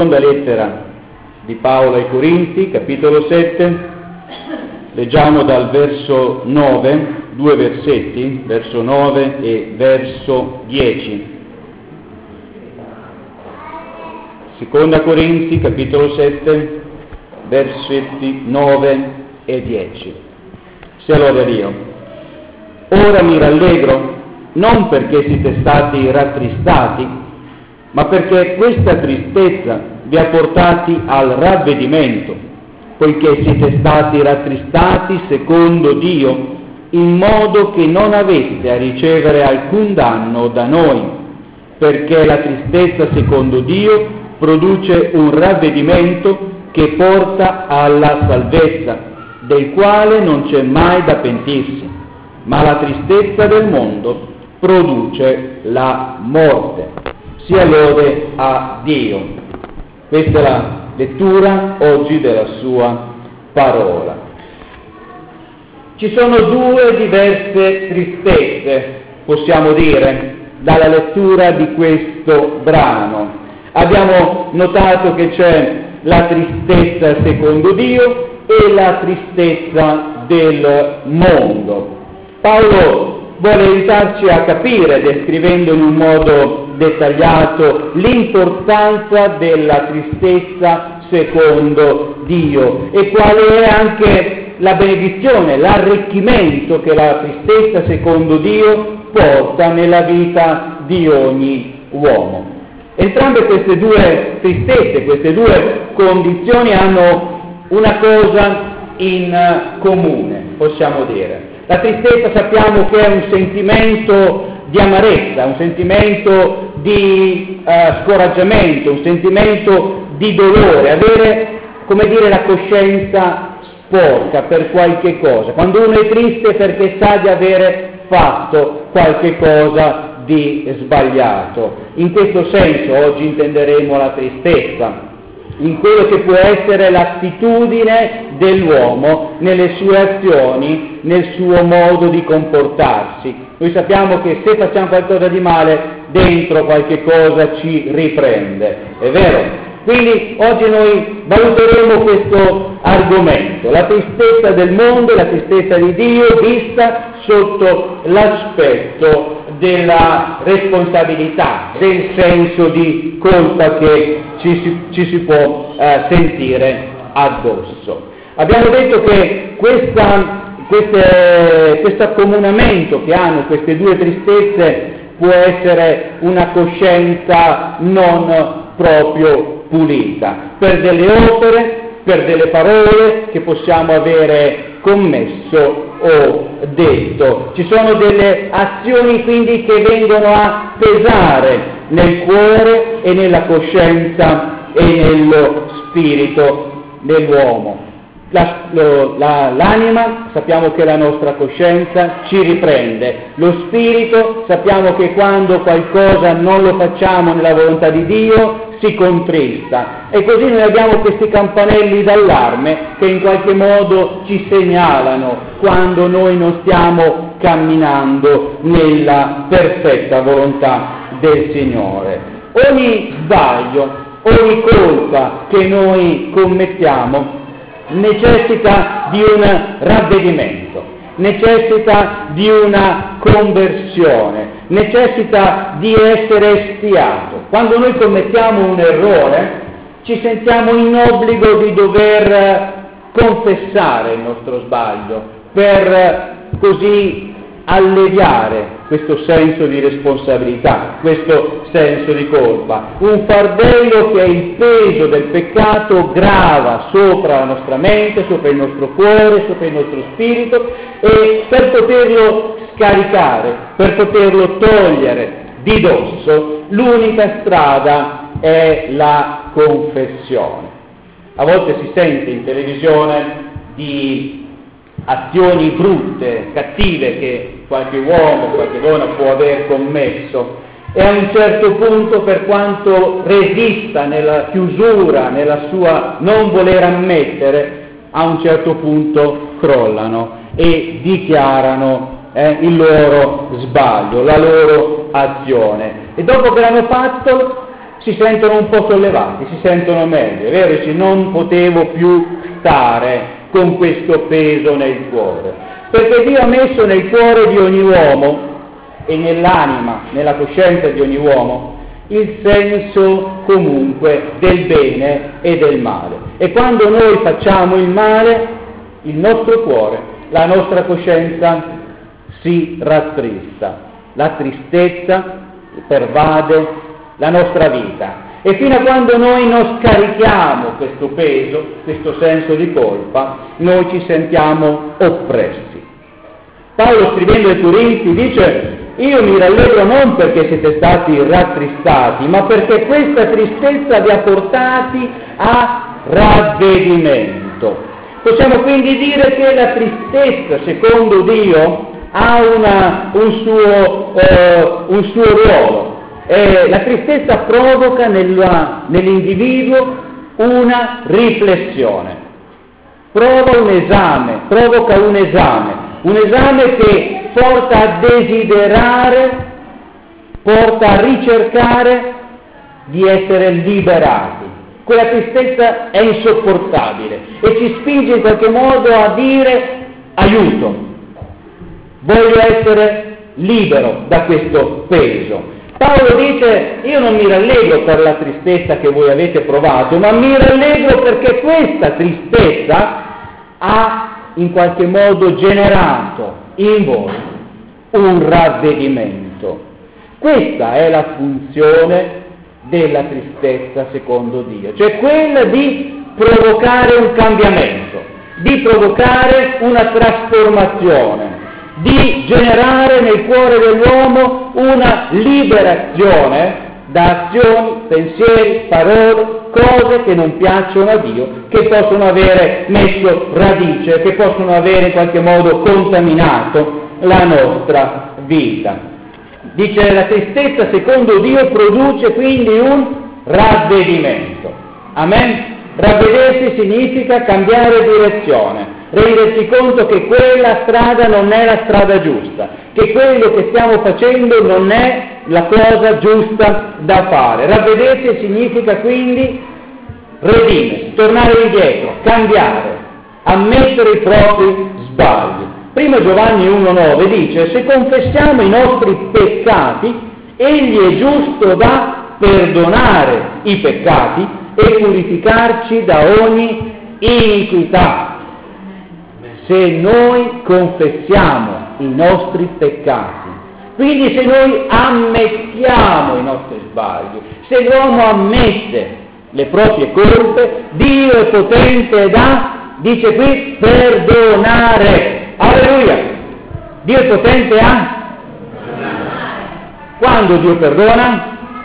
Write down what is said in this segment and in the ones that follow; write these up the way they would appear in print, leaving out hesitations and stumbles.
Seconda lettera di Paolo ai Corinti, capitolo 7, leggiamo dal verso 9, due versetti, verso 9 e verso 10. Seconda Corinti, capitolo 7, versetti 9 e 10. Sia lode a Dio. Ora mi rallegro, non perché siete stati rattristati, ma perché questa tristezza vi ha portati al ravvedimento, poiché siete stati rattristati secondo Dio, in modo che non aveste a ricevere alcun danno da noi, perché la tristezza secondo Dio produce un ravvedimento che porta alla salvezza, del quale non c'è mai da pentirsi, ma la tristezza del mondo produce la morte. Sia lode a Dio. Questa è la lettura oggi della sua parola. Ci sono due diverse tristezze, possiamo dire, dalla lettura di questo brano. Abbiamo notato che c'è la tristezza secondo Dio e la tristezza del mondo. Paolo vuole aiutarci a capire, descrivendo in un modo dettagliato, l'importanza della tristezza secondo Dio e quale è anche la benedizione, l'arricchimento che la tristezza secondo Dio porta nella vita di ogni uomo. Entrambe queste due tristezze, queste due condizioni hanno una cosa in comune, possiamo dire. La tristezza sappiamo che è un sentimento di amarezza, un sentimento di scoraggiamento, un sentimento di dolore, avere, come dire, la coscienza sporca per qualche cosa. Quando uno è triste perché sa di avere fatto qualche cosa di sbagliato. In questo senso oggi intenderemo la tristezza, in quello che può essere l'attitudine dell'uomo nelle sue azioni, nel suo modo di comportarsi. Noi sappiamo che se facciamo qualcosa di male, dentro qualche cosa ci riprende, è vero? Quindi oggi noi valuteremo questo argomento, la tristezza del mondo e la tristezza di Dio vista sotto l'aspetto della responsabilità, del senso di colpa che ci si può sentire addosso. Abbiamo detto che questo accomunamento che hanno queste due tristezze può essere una coscienza non proprio pulita, per delle opere, per delle parole che possiamo avere commesso o detto. Ci sono delle azioni quindi che vengono a pesare nel cuore e nella coscienza e nello spirito dell'uomo. L'anima, sappiamo che la nostra coscienza ci riprende, lo spirito, sappiamo che quando qualcosa non lo facciamo nella volontà di Dio, si contrista, e così noi abbiamo questi campanelli d'allarme che in qualche modo ci segnalano quando noi non stiamo camminando nella perfetta volontà del Signore. Ogni sbaglio, ogni colpa che noi commettiamo necessita di un ravvedimento, necessita di una conversione, necessita di essere espiato. Quando noi commettiamo un errore, ci sentiamo in obbligo di dover confessare il nostro sbaglio, per così alleviare questo senso di responsabilità, questo senso di colpa. Un fardello che è il peso del peccato grava sopra la nostra mente, sopra il nostro cuore, sopra il nostro spirito, e per poterlo scaricare, per poterlo togliere di dosso, l'unica strada è la confessione. A volte si sente in televisione di azioni brutte, cattive che qualche uomo, qualche donna può aver commesso, e a un certo punto, per quanto resista nella chiusura, nella sua non voler ammettere, a un certo punto crollano e dichiarano il loro sbaglio, la loro azione, e dopo che l'hanno fatto si sentono un po' sollevati, si sentono meglio, è vero? Dici, non potevo più stare con questo peso nel cuore, perché Dio ha messo nel cuore di ogni uomo e nell'anima, nella coscienza di ogni uomo, il senso comunque del bene e del male. E quando noi facciamo il male, il nostro cuore, la nostra coscienza si rattrista, la tristezza pervade la nostra vita. E fino a quando noi non scarichiamo questo peso, questo senso di colpa, noi ci sentiamo oppressi. Paolo, scrivendo ai Corinzi, dice: io mi rallegro non perché siete stati rattristati, ma perché questa tristezza vi ha portati a ravvedimento. Possiamo quindi dire che la tristezza, secondo Dio, ha un suo ruolo. La tristezza provoca nell'individuo una riflessione, provoca un esame che porta a desiderare, porta a ricercare di essere liberati. Quella tristezza è insopportabile e ci spinge in qualche modo a dire: aiuto, voglio essere libero da questo peso. Paolo dice: io non mi rallegro per la tristezza che voi avete provato, ma mi rallegro perché questa tristezza ha in qualche modo generato in voi un ravvedimento. Questa è la funzione della tristezza secondo Dio, cioè quella di provocare un cambiamento, di provocare una trasformazione, di generare nel cuore dell'uomo una liberazione da azioni, pensieri, parole, cose che non piacciono a Dio, che possono avere messo radice, che possono avere in qualche modo contaminato la nostra vita. Dice: la tristezza secondo Dio produce quindi un ravvedimento. Amen? Ravvedersi significa cambiare direzione, rendersi conto che quella strada non è la strada giusta, che quello che stiamo facendo non è la cosa giusta da fare. Ravvedersi significa quindi redimersi, tornare indietro, cambiare, ammettere i propri sbagli. Prima Giovanni 1,9 dice: se confessiamo i nostri peccati, egli è giusto da perdonare i peccati e purificarci da ogni iniquità. Se noi confessiamo i nostri peccati, quindi se noi ammettiamo i nostri sbagli, se l'uomo ammette le proprie colpe, Dio è potente da, dice qui, perdonare. Alleluia! Dio è potente a? Quando Dio perdona?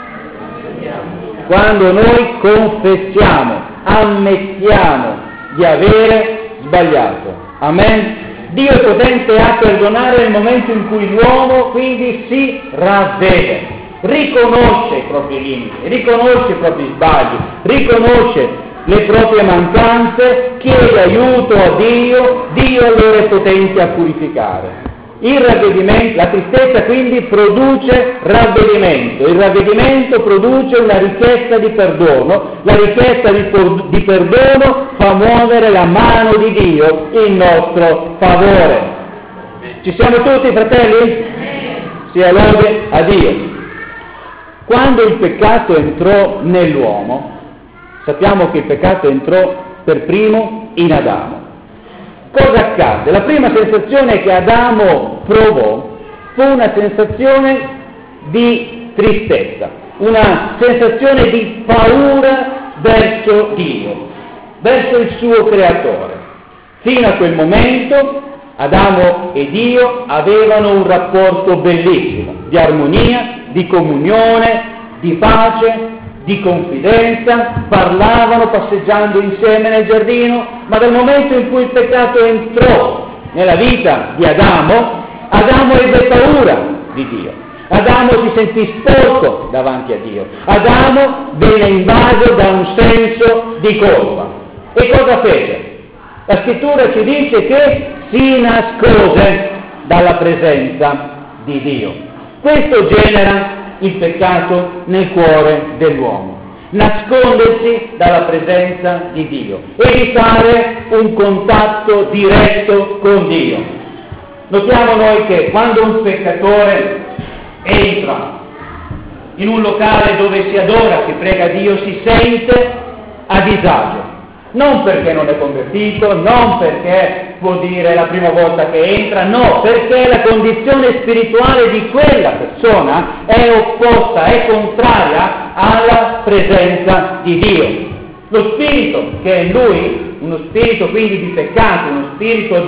Quando noi confessiamo, ammettiamo di avere sbagliato. Amen? Dio è potente a perdonare nel momento in cui l'uomo quindi si ravvede, riconosce i propri limiti, riconosce i propri sbagli, riconosce le proprie mancanze, chiede aiuto a Dio, Dio allora è potente a purificare. Il ravvedimento, la tristezza quindi produce ravvedimento, il ravvedimento produce una richiesta di perdono, la richiesta di perdono fa muovere la mano di Dio in nostro favore. Ci siamo tutti, fratelli? Sia lode a Dio. Quando il peccato entrò nell'uomo, sappiamo che il peccato entrò per primo in Adamo. Cosa accadde? La prima sensazione che Adamo provò fu una sensazione di tristezza, una sensazione di paura verso Dio, verso il suo creatore. Fino a quel momento Adamo e Dio avevano un rapporto bellissimo, di armonia, di comunione, di pace, di confidenza, parlavano passeggiando insieme nel giardino, ma dal momento in cui il peccato entrò nella vita di Adamo, Adamo ebbe paura di Dio, Adamo si sentì sporco davanti a Dio, Adamo venne invaso da un senso di colpa. E cosa fece? La scrittura ci dice che si nascose dalla presenza di Dio. Questo genera il peccato nel cuore dell'uomo. Nascondersi dalla presenza di Dio, evitare un contatto diretto con Dio. Notiamo noi che quando un peccatore entra in un locale dove si adora, si prega Dio, si sente a disagio. Non perché non è convertito, non perché può dire la prima volta che entra, no, perché la condizione spirituale di quella persona è opposta, è contraria alla presenza di Dio. Lo spirito che è in lui, uno spirito quindi di peccato, uno spirito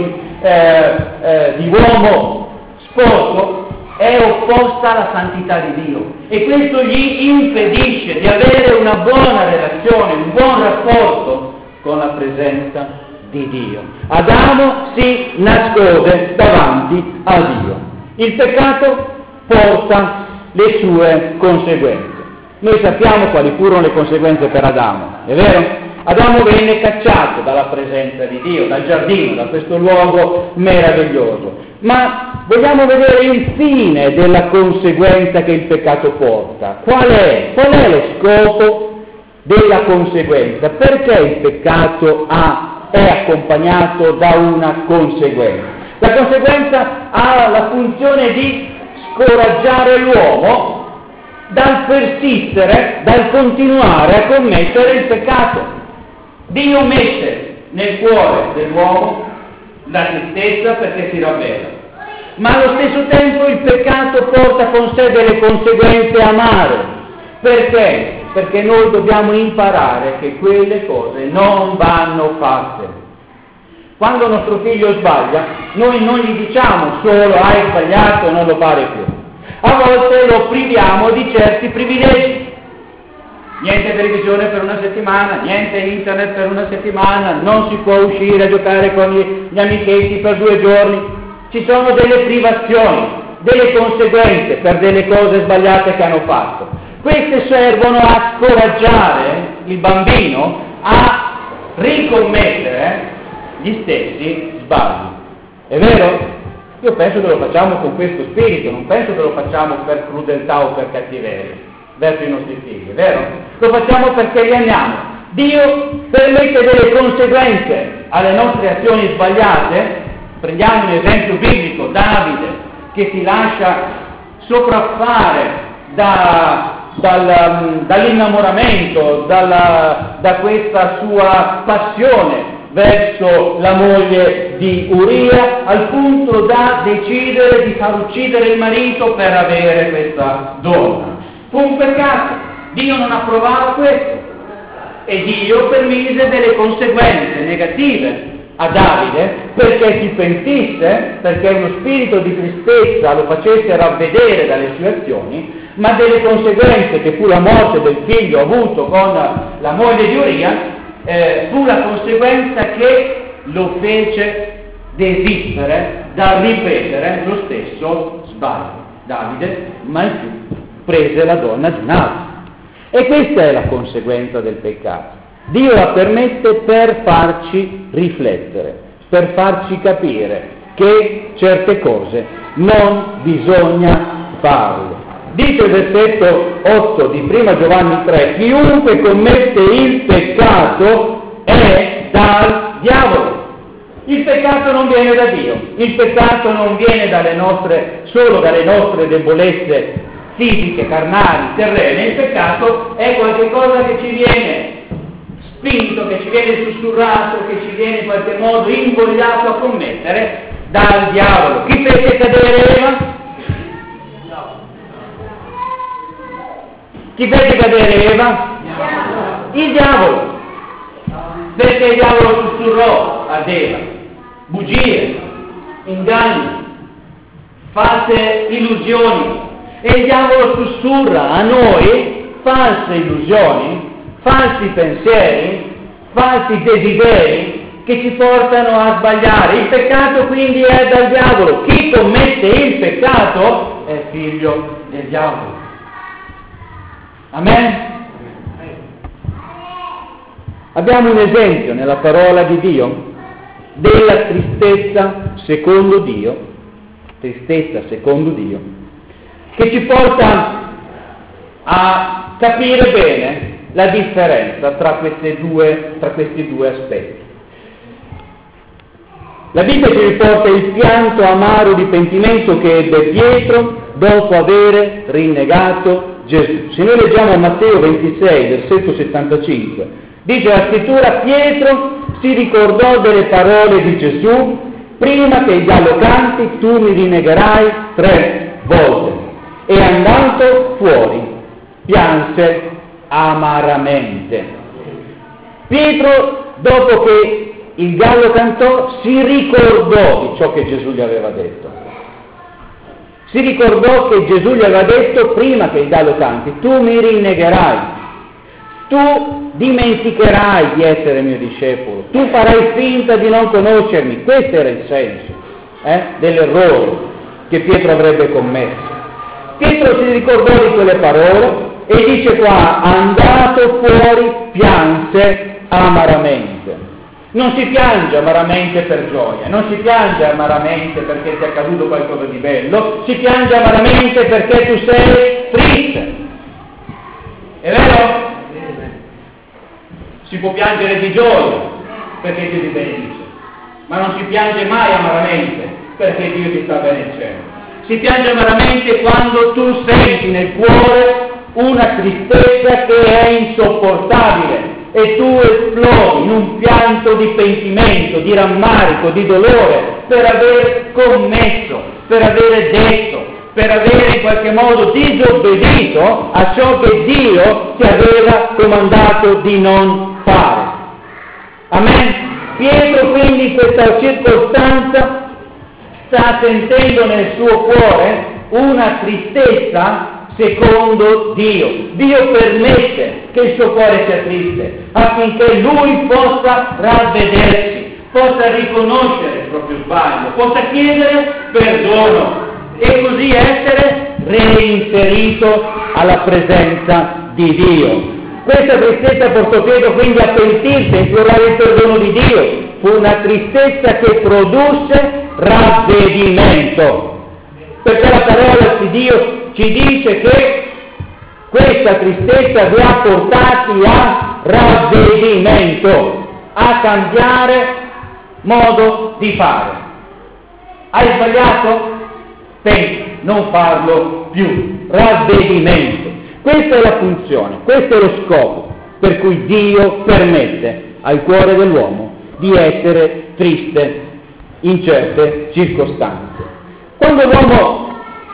di uomo sporco, è opposta alla santità di Dio, e questo gli impedisce di avere una buona relazione, un buon rapporto con la presenza di Dio. Adamo si nascose davanti a Dio. Il peccato porta le sue conseguenze. Noi sappiamo quali furono le conseguenze per Adamo, è vero? Adamo venne cacciato dalla presenza di Dio, dal giardino, da questo luogo meraviglioso. Ma vogliamo vedere il fine della conseguenza che il peccato porta. Qual è? Qual è lo scopo della conseguenza? Perché il peccato è accompagnato da una conseguenza? La conseguenza ha la funzione di scoraggiare l'uomo dal persistere, dal continuare a commettere il peccato. Dio mette nel cuore dell'uomo la tristezza perché si ravvela, ma allo stesso tempo il peccato porta con sé delle conseguenze amare. Perché? Perché noi dobbiamo imparare che quelle cose non vanno fatte. Quando nostro figlio sbaglia, noi non gli diciamo solo hai sbagliato e non lo fare più. A volte lo priviamo di certi privilegi. Niente televisione per una settimana, niente internet per una settimana, non si può uscire a giocare con gli amichetti per 2 giorni. Ci sono delle privazioni, delle conseguenze per delle cose sbagliate che hanno fatto. Queste servono a scoraggiare il bambino a ricommettere gli stessi sbagli. È vero? Io penso che lo facciamo con questo spirito, non penso che lo facciamo per crudeltà o per cattiveria verso i nostri figli, è vero? Lo facciamo perché li amiamo. Dio permette delle conseguenze alle nostre azioni sbagliate. Prendiamo un esempio biblico, Davide, che si lascia sopraffare dall'innamoramento, da questa sua passione verso la moglie di Uria, al punto da decidere di far uccidere il marito per avere questa donna. Fu un peccato, Dio non approvava questo e Dio permise delle conseguenze negative a Davide perché si pentisse, perché uno spirito di tristezza lo facesse ravvedere dalle sue azioni, ma delle conseguenze che fu la morte del figlio avuto con la moglie di Uria, fu la conseguenza che lo fece desistere dal ripetere lo stesso sbaglio. Davide mai più prese la donna di un altro. E questa è la conseguenza del peccato. Dio la permette per farci riflettere, per farci capire che certe cose non bisogna farle. Dice il versetto 8 di 1 Giovanni 3, chiunque commette il peccato è dal diavolo. Il peccato non viene da Dio, il peccato non viene solo dalle nostre debolezze fisiche, carnali, terrene. Il peccato è qualcosa che ci viene spinto, che ci viene sussurrato, che ci viene in qualche modo invogliato a commettere dal diavolo. Chi fece cadere Eva? Chi fece cadere Eva? Il diavolo. Perché il diavolo sussurrò ad Eva bugie, inganni, false illusioni. E il diavolo sussurra a noi false illusioni, falsi pensieri, falsi desideri che ci portano a sbagliare. Il peccato quindi è dal diavolo. Chi commette il peccato è figlio del diavolo. Amen? Abbiamo un esempio nella parola di Dio della tristezza secondo Dio, che ci porta a capire bene la differenza tra questi due aspetti. La Bibbia ci riporta il pianto amaro di pentimento che ebbe Pietro dopo aver rinnegato Gesù. Se noi leggiamo Matteo 26, versetto 75, dice la scrittura: Pietro si ricordò delle parole di Gesù: prima che il gallo canti tu mi rinnegherai 3 volte. E andando fuori pianse amaramente. Pietro, dopo che il gallo cantò, si ricordò di ciò che Gesù gli aveva detto. Si ricordò che Gesù gli aveva detto: prima che il gallo canti tu mi rinnegherai, tu dimenticherai di essere mio discepolo, tu farai finta di non conoscermi. Questo era il senso dell'errore che Pietro avrebbe commesso. Pietro si ricordò di quelle parole e dice qua: andato fuori pianse amaramente. Non si piange amaramente per gioia, non si piange amaramente perché ti è accaduto qualcosa di bello, si piange amaramente perché tu sei triste. È vero? Si può piangere di gioia perché Dio ti benedice, ma non si piange mai amaramente perché Dio ti sta benedicendo. Si piange amaramente quando tu senti nel cuore una tristezza che è insopportabile e tu esplodi in un pianto di pentimento, di rammarico, di dolore per aver commesso, per avere detto, per avere in qualche modo disobbedito a ciò che Dio ti aveva comandato di non fare. Amen? Pietro quindi in questa circostanza sta sentendo nel suo cuore una tristezza secondo Dio. Dio permette che il suo cuore sia triste affinché lui possa ravvedersi, possa riconoscere il proprio sbaglio, possa chiedere perdono e così essere reinserito alla presenza di Dio. Questa tristezza portò Pietro quindi a pentirsi e implorare il perdono di Dio. Fu una tristezza che produsse ravvedimento, perché la parola di Dio ci dice che questa tristezza vi ha portati a ravvedimento, a cambiare modo di fare. Hai sbagliato? Pensa, non farlo più. Ravvedimento. Questa è la funzione, questo è lo scopo per cui Dio permette al cuore dell'uomo di essere triste in certe circostanze. Quando l'uomo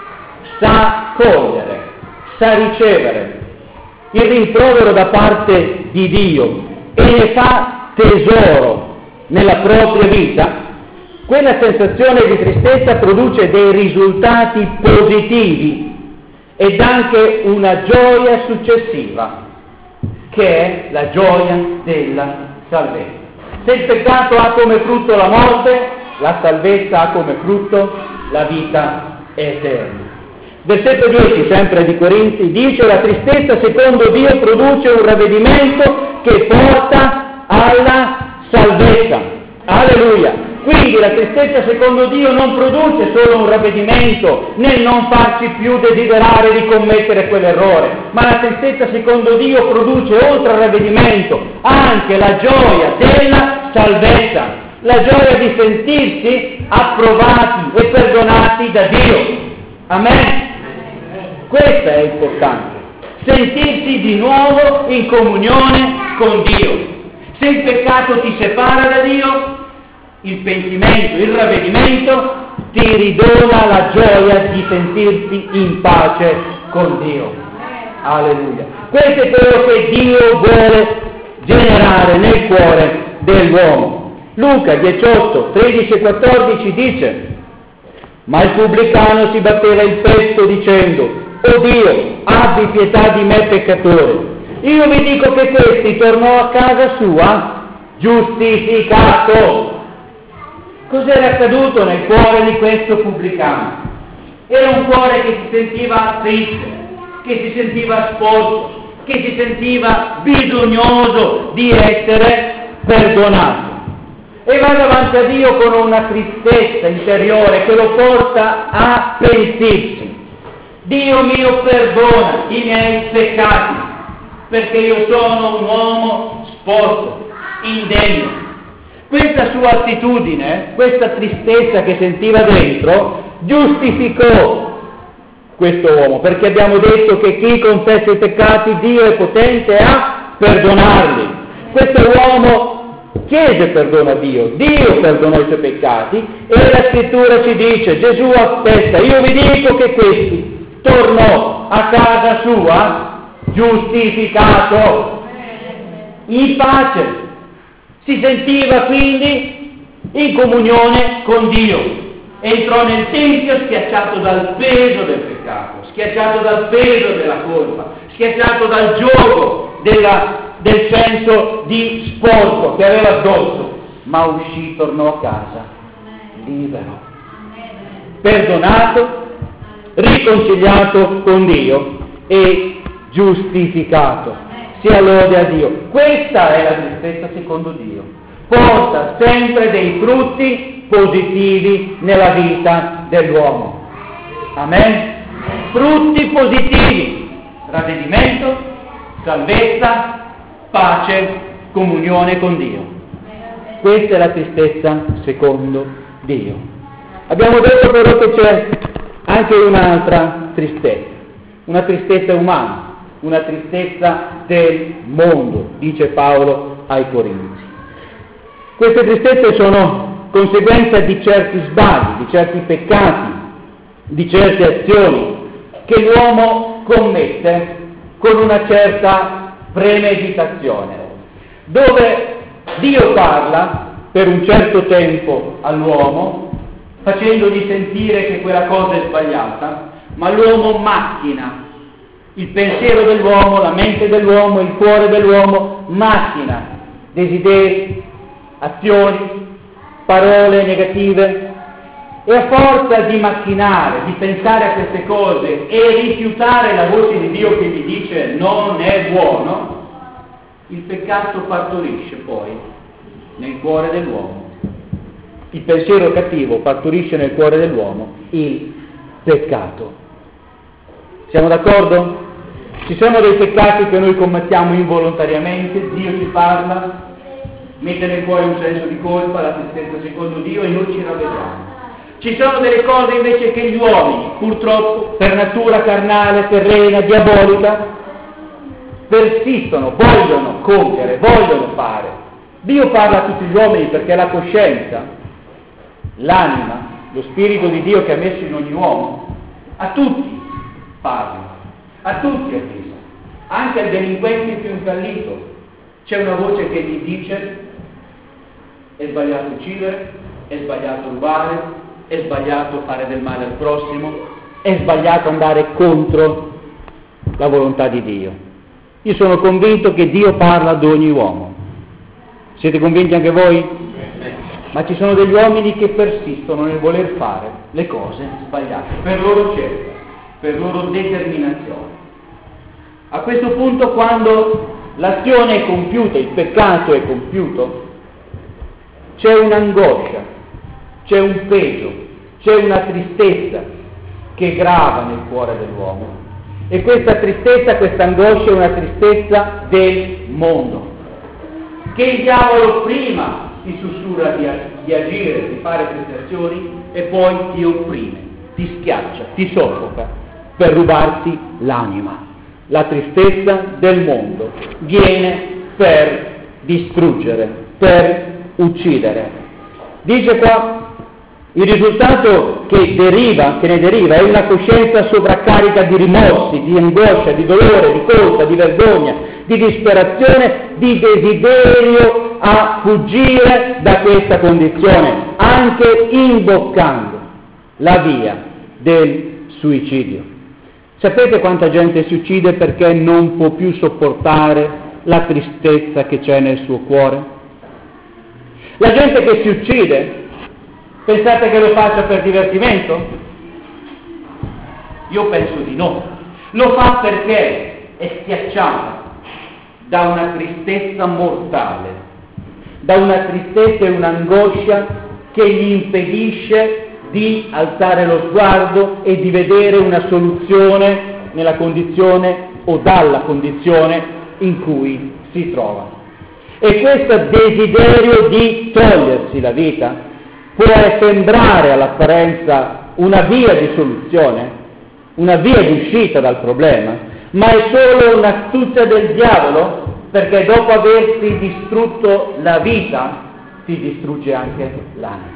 sa cogliere, sa ricevere il rimprovero da parte di Dio e ne fa tesoro nella propria vita, quella sensazione di tristezza produce dei risultati positivi ed anche una gioia successiva, che è la gioia della salvezza. Se il peccato ha come frutto la morte, la salvezza ha come frutto la vita eterna. Versetto 10, sempre di Corinzi, dice: la tristezza secondo Dio produce un ravvedimento che porta alla salvezza. Alleluia! Quindi la tristezza secondo Dio non produce solo un ravvedimento nel non farci più desiderare di commettere quell'errore, ma la tristezza secondo Dio produce oltre al ravvedimento anche la gioia della salvezza, la gioia di sentirsi approvati e perdonati da Dio. Amen? Questo è importante, sentirsi di nuovo in comunione con Dio. Se il peccato ti separa da Dio, il pentimento, il ravvedimento ti ridona la gioia di sentirti in pace con Dio. Alleluia. Questo è quello che Dio vuole generare nel cuore dell'uomo. Luca 18, 13 e 14 dice: ma il pubblicano si batteva il petto dicendo: o Dio, abbi pietà di me peccatore. Io vi dico che questi tornò a casa sua giustificato. Cos'era accaduto nel cuore di questo pubblicano? Era un cuore che si sentiva triste, che si sentiva sporco, che si sentiva bisognoso di essere perdonato. E va davanti a Dio con una tristezza interiore che lo porta a pentirsi. Dio mio, perdona i miei peccati, perché io sono un uomo sporco, indegno. Questa sua attitudine, questa tristezza che sentiva dentro, giustificò questo uomo, perché abbiamo detto che chi confessa i peccati, Dio è potente a perdonarli. Questo uomo chiese perdono a Dio, Dio perdonò i suoi peccati e la scrittura ci dice, Gesù aspetta, io vi dico che questi tornò a casa sua giustificato, in pace. Si sentiva quindi in comunione con Dio. Entrò nel Tempio schiacciato dal peso del peccato, schiacciato dal peso della colpa, schiacciato dal giogo del senso di sporco che aveva addosso, ma uscì, tornò a casa libero, perdonato, riconciliato con Dio e giustificato. Sia lode a Dio. Questa è la tristezza secondo Dio. Porta sempre dei frutti positivi nella vita dell'uomo. Amen? Frutti positivi. Ravvedimento, salvezza, pace, comunione con Dio. Questa è la tristezza secondo Dio. Abbiamo detto però che c'è anche un'altra tristezza, una tristezza umana. Una tristezza del mondo, dice Paolo ai Corinzi. Queste tristezze sono conseguenza di certi sbagli, di certi peccati, di certe azioni che l'uomo commette con una certa premeditazione, dove Dio parla per un certo tempo all'uomo, facendogli sentire che quella cosa è sbagliata, ma l'uomo macchina. Il pensiero dell'uomo, la mente dell'uomo, il cuore dell'uomo macchina desideri, azioni, parole negative e a forza di macchinare, di pensare a queste cose e rifiutare la voce di Dio che gli dice non è buono, il peccato partorisce poi nel cuore dell'uomo. Il pensiero cattivo partorisce nel cuore dell'uomo il peccato. Siamo d'accordo? Ci sono dei peccati che noi commettiamo involontariamente, Dio ci parla, mette nel cuore un senso di colpa, la tristezza secondo Dio e noi ci ravvediamo. Ci sono delle cose invece che gli uomini, purtroppo, per natura carnale, terrena, diabolica, persistono, vogliono compiere, vogliono fare. Dio parla a tutti gli uomini perché la coscienza, l'anima, lo spirito di Dio che ha messo in ogni uomo, a tutti parla. A tutti avvisa, anche al delinquente più incallito. C'è una voce che gli dice è sbagliato uccidere, è sbagliato rubare, è sbagliato fare del male al prossimo, è sbagliato andare contro la volontà di Dio. Io sono convinto che Dio parla ad ogni uomo. Siete convinti anche voi? Ma ci sono degli uomini che persistono nel voler fare le cose sbagliate, per loro scelta, per loro determinazione. A questo punto, quando l'azione è compiuta, il peccato è compiuto, c'è un'angoscia, c'è un peso, c'è una tristezza che grava nel cuore dell'uomo. E questa tristezza, questa angoscia è una tristezza del mondo, che il diavolo prima ti sussurra di agire, di fare queste azioni e poi ti opprime, ti schiaccia, ti soffoca per rubarti l'anima. La tristezza del mondo viene per distruggere, per uccidere. Dice qua, il risultato che ne deriva è una coscienza sovraccarica di rimorsi, di angoscia, di dolore, di colpa, di vergogna, di disperazione, di desiderio a fuggire da questa condizione, anche imboccando la via del suicidio. Sapete quanta gente si uccide perché non può più sopportare la tristezza che c'è nel suo cuore? La gente che si uccide, pensate che lo faccia per divertimento? Io penso di no. Lo fa perché è schiacciata da una tristezza mortale, da una tristezza e un'angoscia che gli impedisce di alzare lo sguardo e di vedere una soluzione nella condizione o dalla condizione in cui si trova. E questo desiderio di togliersi la vita può sembrare all'apparenza una via di soluzione, una via di uscita dal problema, ma è solo un'astuzia del diavolo, perché dopo aversi distrutto la vita si distrugge anche l'anima.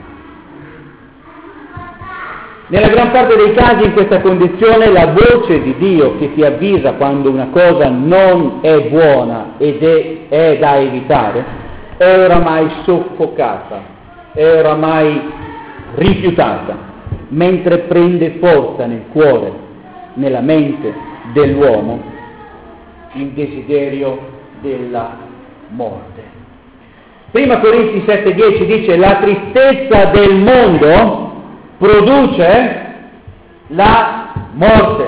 Nella gran parte dei casi in questa condizione la voce di Dio che ti avvisa quando una cosa non è buona ed è da evitare è oramai soffocata, è oramai rifiutata, mentre prende forza nel cuore, nella mente dell'uomo, il desiderio della morte. Prima Corinzi 7,10 dice: la tristezza del mondo produce la morte.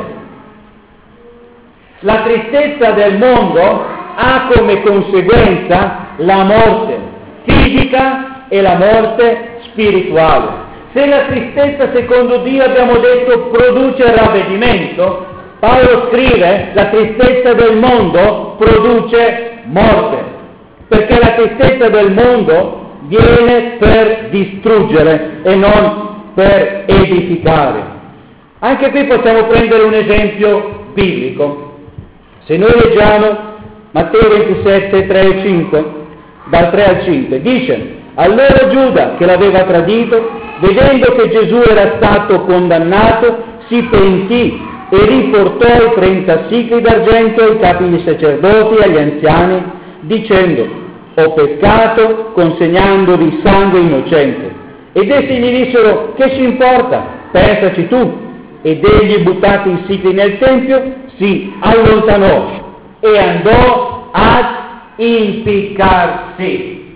La tristezza del mondo ha come conseguenza la morte fisica e la morte spirituale. Se la tristezza, secondo Dio, abbiamo detto, produce ravvedimento, Paolo scrive: la tristezza del mondo produce morte, perché la tristezza del mondo viene per distruggere e non per edificare. Anche qui possiamo prendere un esempio biblico. Se noi leggiamo Matteo 27, 3 e 5, dal 3 al 5, dice: allora Giuda, che l'aveva tradito, vedendo che Gesù era stato condannato, si pentì e riportò i 30 sicli d'argento ai capi dei sacerdoti e agli anziani, dicendo: ho peccato consegnandovi sangue innocente. Ed essi gli dissero: che ci importa? Pensaci tu. Ed egli, buttati i sicli nel tempio, si allontanò e andò ad impiccarsi.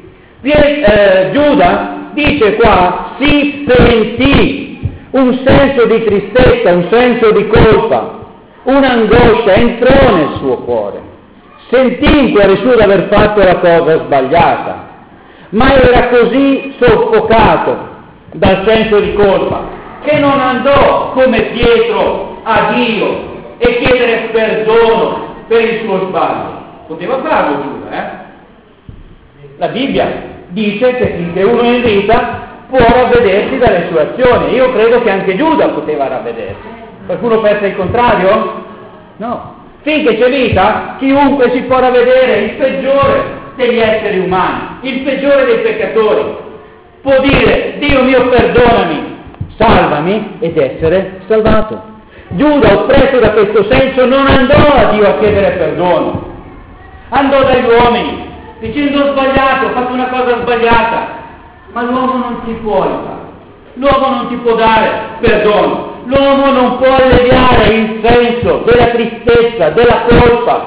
Giuda dice qua: si pentì, un senso di tristezza, un senso di colpa, un'angoscia entrò nel suo cuore, sentì in cuore suo di aver fatto la cosa sbagliata, ma era così soffocato dal senso di colpa che non andò come Pietro a Dio e chiedere perdono per il suo sbaglio. Poteva farlo Giuda, La Bibbia dice che finché uno è in vita può ravvedersi dalle sue azioni. Io credo che anche Giuda poteva ravvedersi. Qualcuno pensa il contrario? No. Finché c'è vita, chiunque si può ravvedere, il peggiore degli esseri umani, il peggiore dei peccatori, può dire: Dio mio, perdonami, salvami, ed essere salvato. Giuda, oppresso da questo senso, non andò a Dio a chiedere perdono, andò dagli uomini dicendo: ho sbagliato, ho fatto una cosa sbagliata. Ma l'uomo non ti può aiutare, l'uomo non ti può dare perdono, l'uomo non può alleviare il senso della tristezza, della colpa.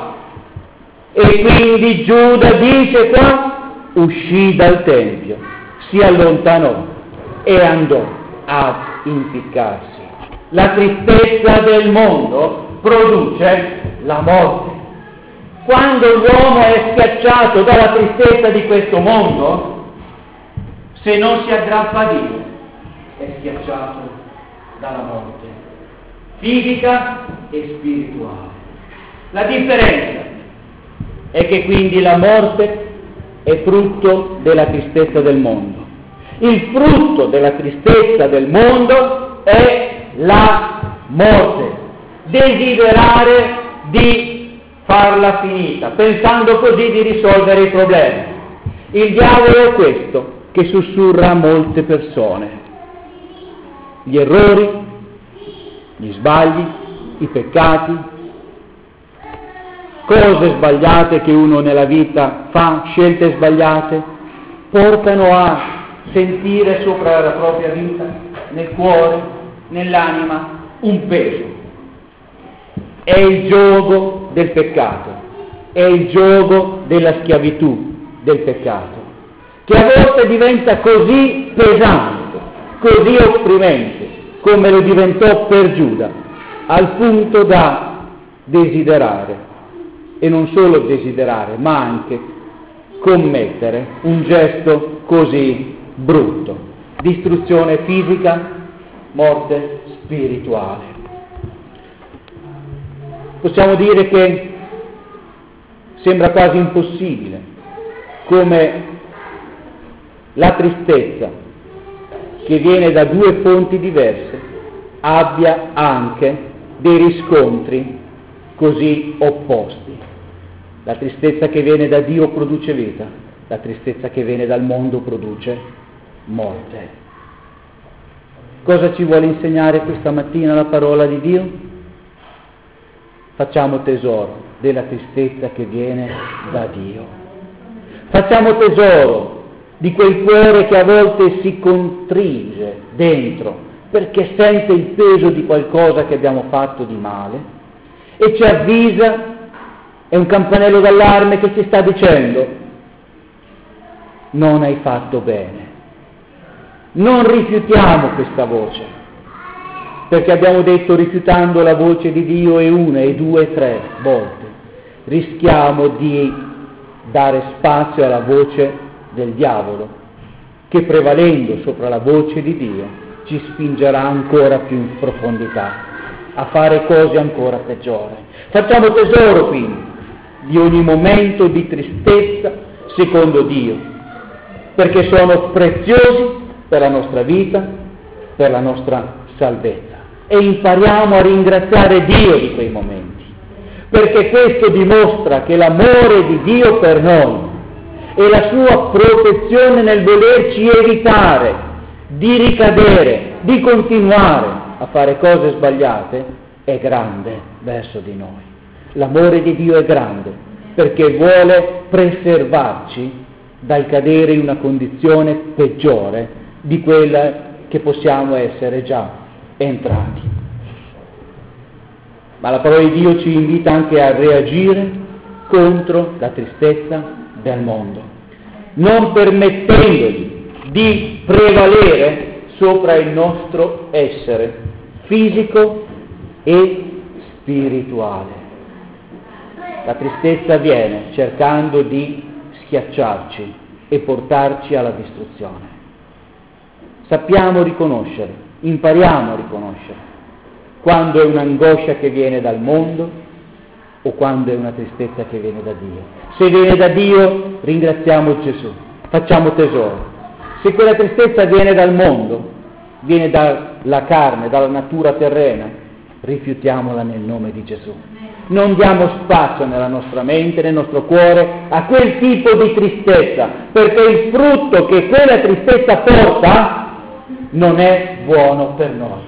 E quindi Giuda dice qua: uscì dal tempio, si allontanò e andò ad impiccarsi. La tristezza del mondo produce la morte. Quando l'uomo è schiacciato dalla tristezza di questo mondo, se non si aggrappa a Dio, è schiacciato dalla morte fisica e spirituale. La differenza è che quindi la morte è frutto della tristezza del mondo. Il frutto della tristezza del mondo è la morte. Desiderare di farla finita, pensando così di risolvere i problemi. Il diavolo è questo che sussurra a molte persone. Gli errori, gli sbagli, i peccati, cose sbagliate che uno nella vita fa, scelte sbagliate, portano a sentire sopra la propria vita, nel cuore, nell'anima, un peso. È il giogo del peccato, è il giogo della schiavitù del peccato, che a volte diventa così pesante, così opprimente, come lo diventò per Giuda, al punto da desiderare, e non solo desiderare, ma anche commettere un gesto così brutto: distruzione fisica morte spirituale. Possiamo dire che sembra quasi impossibile come la tristezza che viene da due fonti diverse abbia anche dei riscontri così opposti. La tristezza che viene da Dio produce vita, la tristezza che viene dal mondo produce morte. Cosa ci vuole insegnare questa mattina la parola di Dio? Facciamo tesoro della tristezza che viene da Dio. Facciamo tesoro di quel cuore che a volte si contrige dentro perché sente il peso di qualcosa che abbiamo fatto di male e ci avvisa, è un campanello d'allarme che ci sta dicendo: non hai fatto bene. Non rifiutiamo questa voce, perché abbiamo detto rifiutando la voce di Dio e una, e due, e tre volte rischiamo di dare spazio alla voce del diavolo, che prevalendo sopra la voce di Dio ci spingerà ancora più in profondità, a fare cose ancora peggiori. Facciamo tesoro quindi di ogni momento di tristezza secondo Dio, perché sono preziosi per la nostra vita, per la nostra salvezza. E impariamo a ringraziare Dio di quei momenti, perché questo dimostra che l'amore di Dio per noi e la sua protezione nel volerci evitare di ricadere, di continuare a fare cose sbagliate, è grande verso di noi. L'amore di Dio è grande perché vuole preservarci dal cadere in una condizione peggiore di quella che possiamo essere già entrati. Ma la parola di Dio ci invita anche a reagire contro la tristezza del mondo, non permettendogli di prevalere sopra il nostro essere fisico e spirituale. La tristezza viene cercando di schiacciarci e portarci alla distruzione. Sappiamo riconoscere, impariamo a riconoscere quando è un'angoscia che viene dal mondo o quando è una tristezza che viene da Dio. Se viene da Dio, ringraziamo Gesù, facciamo tesoro. Se quella tristezza viene dal mondo, viene dalla carne, dalla natura terrena, rifiutiamola nel nome di Gesù. Non diamo spazio nella nostra mente, nel nostro cuore, a quel tipo di tristezza, perché il frutto che quella tristezza porta non è buono per noi.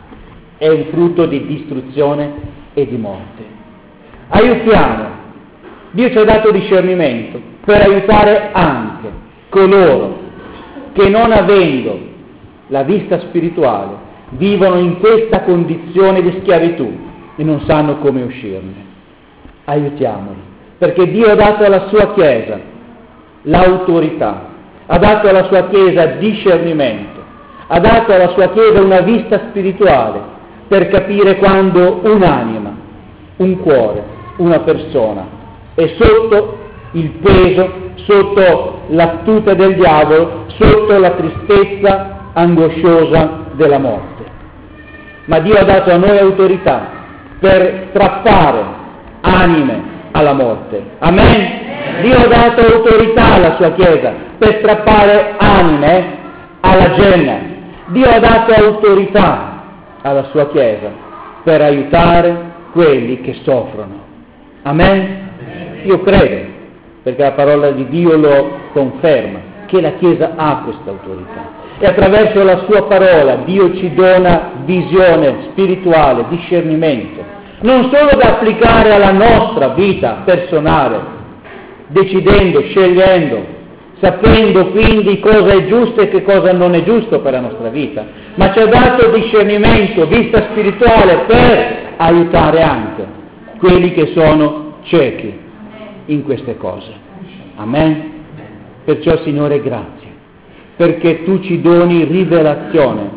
È un frutto di distruzione e di morte. Aiutiamo. Dio ci ha dato discernimento per aiutare anche coloro che, non avendo la vista spirituale, vivono in questa condizione di schiavitù e non sanno come uscirne. Aiutiamoli, perché Dio ha dato alla sua Chiesa l'autorità, ha dato alla sua Chiesa discernimento, ha dato alla sua Chiesa una vista spirituale per capire quando un'anima, un cuore, una persona è sotto il peso, sotto l'astucia del diavolo, sotto la tristezza angosciosa della morte. Ma Dio ha dato a noi autorità per strappare anime alla morte. Amen? Dio ha dato autorità alla sua Chiesa per strappare anime alla Genna. Dio ha dato autorità alla sua Chiesa per aiutare quelli che soffrono. Amen? Io credo, perché la parola di Dio lo conferma, che la Chiesa ha questa autorità. E attraverso la sua parola Dio ci dona visione spirituale, discernimento, non solo da applicare alla nostra vita personale, decidendo, scegliendo, sapendo quindi cosa è giusto e che cosa non è giusto per la nostra vita, ma ci ha dato discernimento, vista spirituale per aiutare anche quelli che sono ciechi in queste cose. Amen? Perciò, Signore, grazie, perché Tu ci doni rivelazione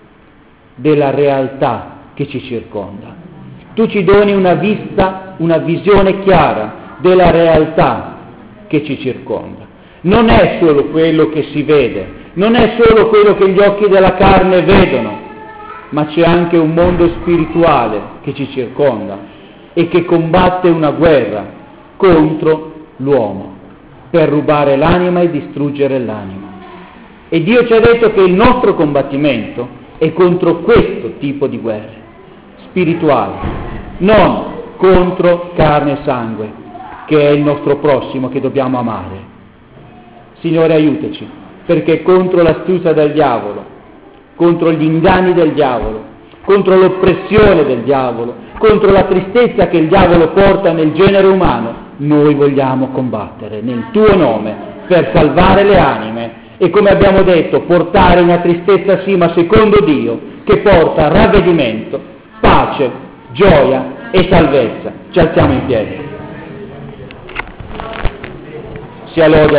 della realtà che ci circonda. Tu ci doni una vista, una visione chiara della realtà che ci circonda. Non è solo quello che si vede, non è solo quello che gli occhi della carne vedono, ma c'è anche un mondo spirituale che ci circonda e che combatte una guerra contro l'uomo per rubare l'anima e distruggere l'anima. E Dio ci ha detto che il nostro combattimento è contro questo tipo di guerre spirituali, non contro carne e sangue, che è il nostro prossimo che dobbiamo amare. Signore, aiutaci, perché contro l'astuzia del diavolo, contro gli inganni del diavolo, contro l'oppressione del diavolo, contro la tristezza che il diavolo porta nel genere umano, noi vogliamo combattere nel tuo nome per salvare le anime e, come abbiamo detto, portare una tristezza sì, ma secondo Dio, che porta ravvedimento, pace, gioia e salvezza. Ci alziamo in piedi. Sia lode